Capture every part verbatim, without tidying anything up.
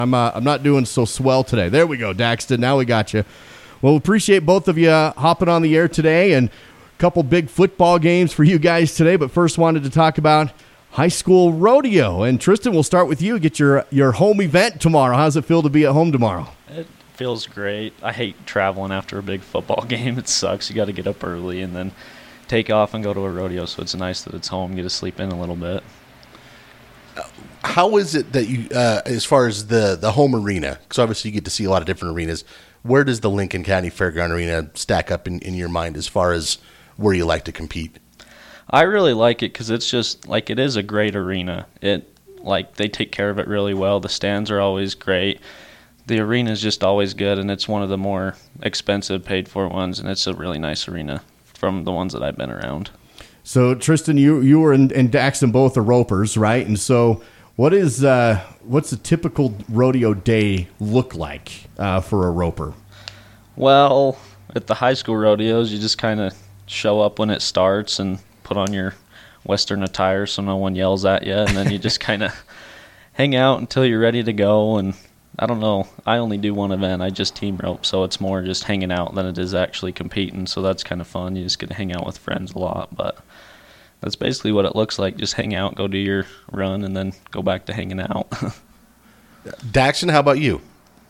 I'm uh, I'm not doing so swell today. There we go, Daxton. Now we got you. Well, appreciate both of you uh, hopping on the air today, and a couple big football games for you guys today. But first, wanted to talk about high school rodeo. And Tristan, we'll start with you. Get your your home event tomorrow. How does it feel to be at home tomorrow? It feels great. I hate traveling after a big football game. It sucks. You got to get up early and then take off and go to a rodeo. So it's nice that it's home. Get to sleep in a little bit. How is it that you, uh, as far as the, the home arena, because obviously you get to see a lot of different arenas, where does the Lincoln County Fairground Arena stack up in, in your mind as far as where you like to compete? I really like it because it's just, like, it is a great arena. It, like, they take care of it really well. The stands are always great. The arena is just always good, and it's one of the more expensive paid-for ones, and it's a really nice arena from the ones that I've been around. So, Tristan, you you were and, and Daxton both are ropers, right? And so what is uh, what's a typical rodeo day look like uh, for a roper? Well, at the high school rodeos, you just kind of show up when it starts and put on your Western attire so no one yells at you, and then you just kind of hang out until you're ready to go. And I don't know, I only do one event. I just team rope, so it's more just hanging out than it is actually competing, so that's kind of fun. You just get to hang out with friends a lot, but that's basically what it looks like. Just hang out, go do your run, and then go back to hanging out. Daxton, how about you?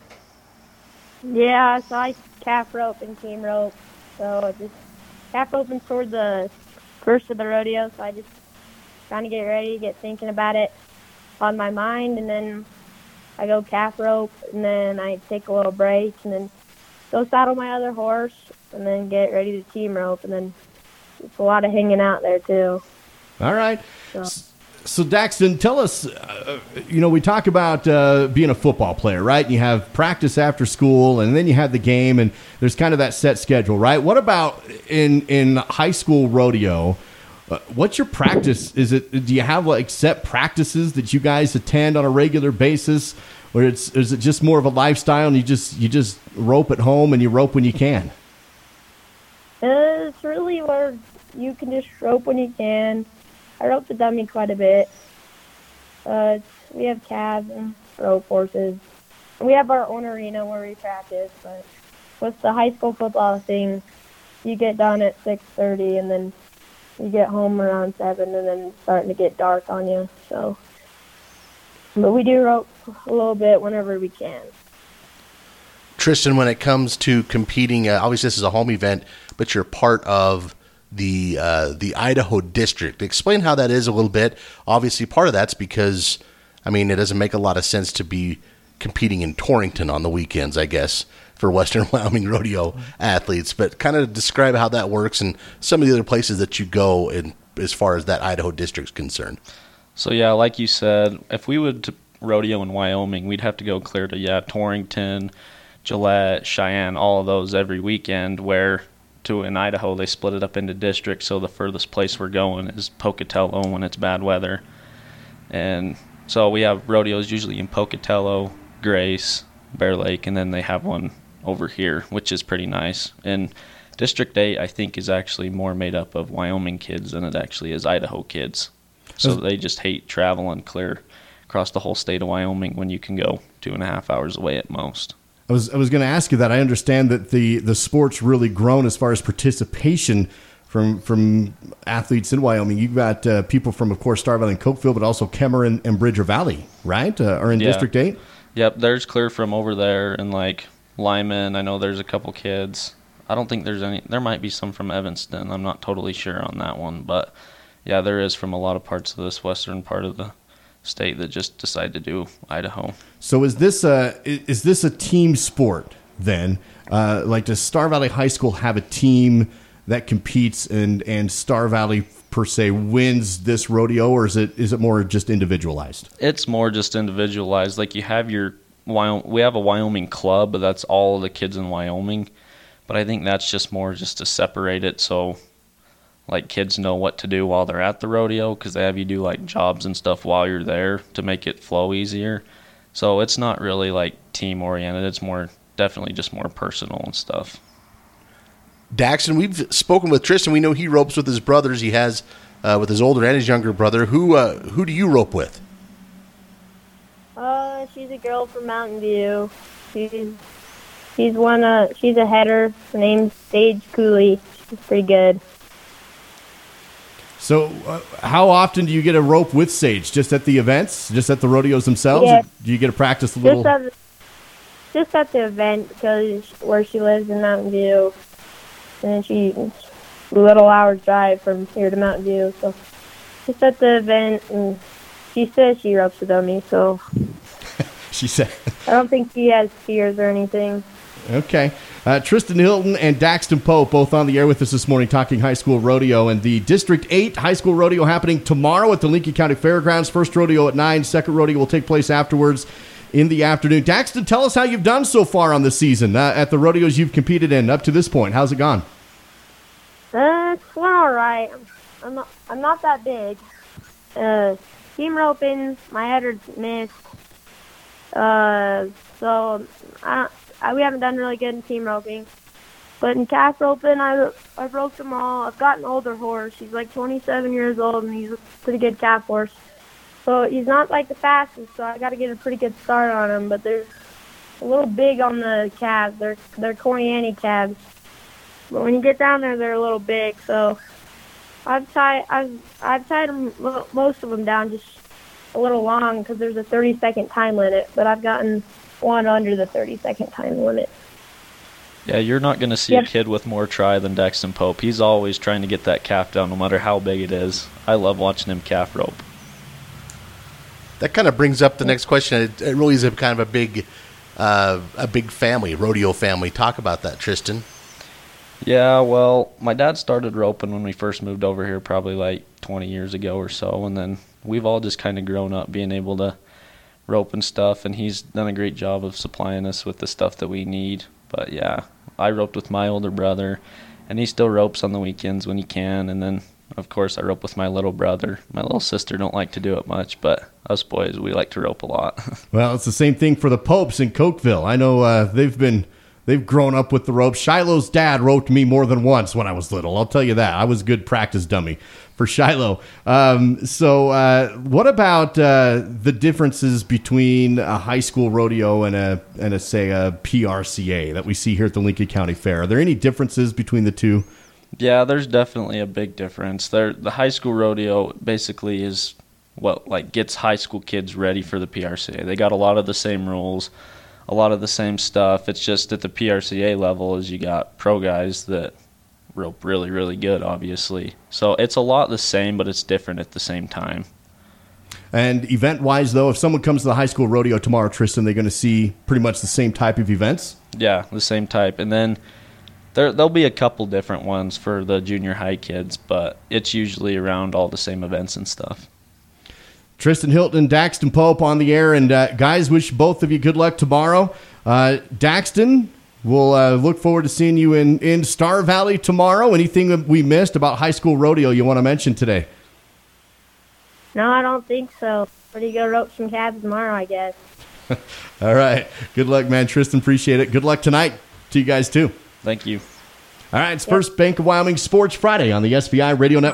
Yeah, so I calf rope and team rope. So just calf roping toward the first of the rodeo, so I just kind of get ready, get thinking about it on my mind, and then I go calf rope, and then I take a little break, and then go saddle my other horse, and then get ready to team rope, and then it's a lot of hanging out there, too. All right. So, so Daxton, tell us, uh, you know, we talk about uh, being a football player, right? And you have practice after school, and then you have the game, and there's kind of that set schedule, right? What about in, in high school rodeo? Uh, what's your practice? Is it, do you have like set practices that you guys attend on a regular basis, or it's, is it just more of a lifestyle and you just, you just rope at home and you rope when you can? Uh, it's really where you can just rope when you can. I rope the dummy quite a bit. Uh, it's, we have calves and rope horses. We have our own arena where we practice, but with the high school football thing, you get done at six thirty, and then you get home around seven, and then it's starting to get dark on you. So, but we do rope a little bit whenever we can. Tristan, when it comes to competing, uh, obviously this is a home event, but you're part of the uh, the Idaho district. Explain how that is a little bit. Obviously, part of that's because, I mean, it doesn't make a lot of sense to be competing in Torrington on the weekends, I guess, for Western Wyoming rodeo athletes. But kind of describe how that works and some of the other places that you go in as far as that Idaho district's concerned. So, yeah, like you said, if we would to rodeo in Wyoming, we'd have to go clear to, yeah, Torrington, Gillette, Cheyenne, all of those every weekend, where to in Idaho they split it up into districts, so the furthest place we're going is Pocatello when it's bad weather. And so we have rodeos usually in Pocatello, Grace, Bear Lake, and then they have one over here, which is pretty nice. And District eight, I think, is actually more made up of Wyoming kids than it actually is Idaho kids. So they just hate traveling clear across the whole state of Wyoming when you can go two and a half hours away at most. I was I was going to ask you that. I understand that the, the sport's really grown as far as participation from from athletes in Wyoming. You've got uh, people from, of course, Star Valley and Cokeville, but also Kemmer and, and Bridger Valley, right? Uh, are in yeah. District eight? Yep, there's clear from over there, and like Lyman, I know there's a couple kids. I don't think there's any. There might be some from Evanston. I'm not totally sure on that one, but yeah, there is from a lot of parts of this western part of the state that just decide to do Idaho. So is this a is this a team sport then? Uh, like, does Star Valley High School have a team that competes, and, and Star Valley per se wins this rodeo, or is it is it more just individualized? It's more just individualized. Like, you have your Wyoming, we have a Wyoming club, but that's all of the kids in Wyoming. But I think that's just more just to separate it, so like kids know what to do while they're at the rodeo, because they have you do like jobs and stuff while you're there to make it flow easier. So it's not really like team oriented. It's more definitely just more personal and stuff. Daxton, we've spoken with Tristan. We know he ropes with his brothers. He has uh, with his older and his younger brother. Who uh, who do you rope with? Uh, Uh, she's a girl from Mountain View. She's she's one. Uh, she's a header. Her name's Sage Cooley. She's pretty good. So, uh, how often do you get a rope with Sage? Just at the events? Just at the rodeos themselves? Yeah. Or do you get to practice a little? Just at, just at the event because where she lives in Mountain View, and she a little hours drive from here to Mountain View. So, just at the event, and she says she ropes the dummy. So, She said. I don't think she has fears or anything. Okay. Uh, Tristan Hilton and Daxton Pope both on the air with us this morning talking high school rodeo, and the District eight high school rodeo happening tomorrow at the Lincoln County Fairgrounds. First rodeo at nine, second rodeo will take place afterwards in the afternoon. Daxton, tell us how you've done so far on the season uh, at the rodeos you've competed in up to this point. How's it gone? Uh, it's went all right. I'm, I'm not, I'm not that big. Uh, team roping, my header's missed. Uh, so I, I we haven't done really good in team roping, but in calf roping, I I've roped them all. I've got an older horse. He's like twenty-seven years old, and he's a pretty good calf horse. So he's not like the fastest. So I got to get a pretty good start on him. But they're a little big on the calves. They're they're Coriani calves. But when you get down there, they're a little big. So I've tied I've I've tied them most of them down just a little long because there's a thirty second time limit. But I've gotten one under the thirty second time limit. Yeah, you're not going to see Yep. a kid with more try than Daxton Pope. He's always trying to get that calf down no matter how big it is. I love watching him calf rope. That kind of brings up the next question. It, it really is a kind of a big, uh, a big family, rodeo family. Talk about that, Tristan. Yeah, well, my dad started roping when we first moved over here probably like twenty years ago or so, and then we've all just kind of grown up being able to rope and stuff, and he's done a great job of supplying us with the stuff that we need. But yeah, I roped with my older brother, and he still ropes on the weekends when he can, and then of course I rope with my little brother. My little sister don't like to do it much, but us boys, we like to rope a lot. Well, it's the same thing for the Popes in Cokeville. I know uh, they've been they've grown up with the ropes. Shiloh's dad roped me more than once when I was little. I'll tell you that. I was a good practice dummy for Shiloh. Um, so uh, what about uh, the differences between a high school rodeo and a and a say a P R C A that we see here at the Lincoln County Fair? Are there any differences between the two? Yeah, there's definitely a big difference. There, the high school rodeo basically is what like gets high school kids ready for the P R C A. They got a lot of the same rules, a lot of the same stuff. It's just at the P R C A level is you got pro guys that rope really, really good, obviously. So it's a lot the same, but it's different at the same time. And event-wise, though, if someone comes to the high school rodeo tomorrow, Tristan, they're going to see pretty much the same type of events? Yeah, the same type. And then there, there'll be a couple different ones for the junior high kids, but it's usually around all the same events and stuff. Tristan Hilton, Daxton Pope on the air. And, uh, guys, wish both of you good luck tomorrow. Uh, Daxton, we'll uh, look forward to seeing you in, in Star Valley tomorrow. Anything that we missed about high school rodeo you want to mention today? No, I don't think so. Ready to go rope some calves tomorrow, I guess. All right. Good luck, man. Tristan, appreciate it. Good luck tonight to you guys, too. Thank you. All right. It's First Bank of Wyoming Sports Friday on the S V I Radio Network.